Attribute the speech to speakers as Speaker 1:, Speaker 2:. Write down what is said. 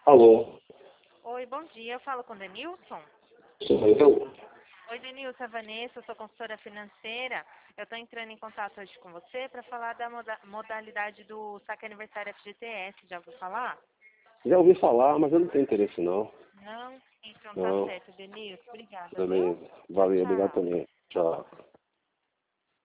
Speaker 1: Alô,
Speaker 2: Oi, bom dia. Eu falo com o Denilson.
Speaker 1: sou eu?
Speaker 2: Oi, Denilson, é a Vanessa, eu sou consultora financeira. Eu estou entrando em contato hoje com você para falar da modalidade do saque aniversário FGTS. Já ouviu falar?
Speaker 1: Já ouvi falar, mas eu não tenho interesse não.
Speaker 2: Não? Então tá
Speaker 1: Não,
Speaker 2: certo, Denilson. Obrigada, viu?
Speaker 1: beleza.
Speaker 2: Tchau,
Speaker 1: Valeu, obrigado
Speaker 2: tchau.
Speaker 1: também. Tchau.